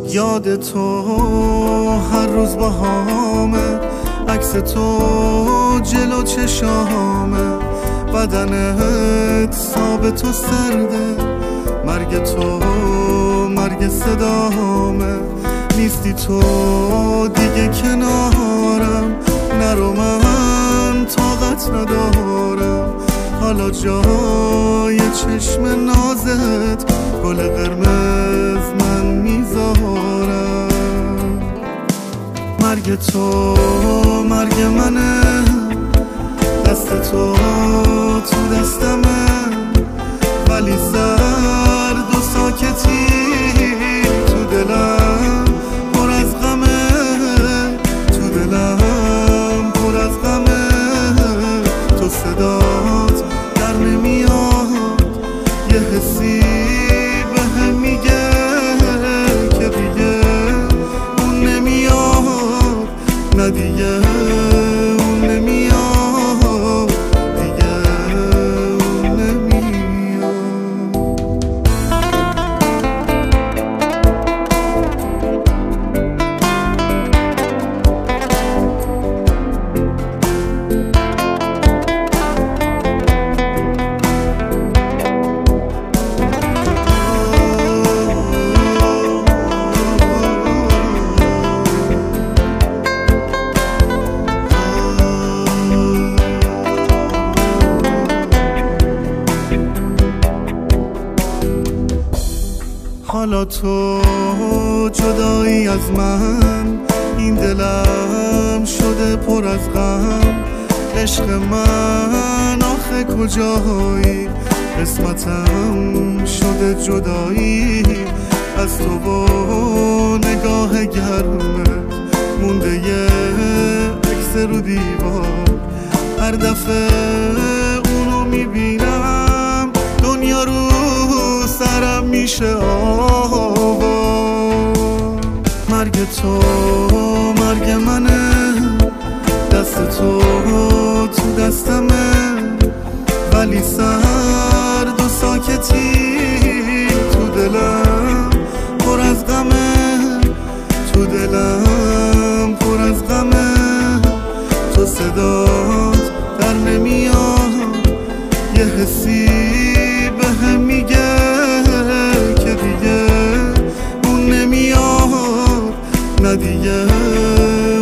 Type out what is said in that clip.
یاد تو هر روز باهامه، عکس تو جلو چشامه، بدنت ثابت و سرده، مرگ تو مرگ صدامه. نیستی تو دیگه کنارم، نرو من طاقت ندارم، حالا جای چشم نازت گل قرمز من میذارم. مرگ تو مرگ منه، دست تو تو دستمه، ولی سرد و ساکتی تو دلم پر از غمه، تو دلم پر از غمه. تو صدات در نمیاد، یه حسی بهم میگه که دیگه اون نمیاد، نه دیگه اون نمیاد، دیگه اون نمیاد. حالا تو جدایی از من، این دلم شده پر از غم. عشق من آخه کجایی، قسمتم شده جدایی از تو و نگاه گرمت. مونده یه عکس رو دیوار، هر دفعه اونو میبینم دنیا رو سرم میشه آوار. مرگ تو مرگ منه، دست تو تو دستمه، ولی سرد و ساکتی تو دلم پر از غمه، تو دلم پر از غمه. تو صدات در نمیاد، یه حسی بهم میگه که دیگه اون نمیاد، نه دیگه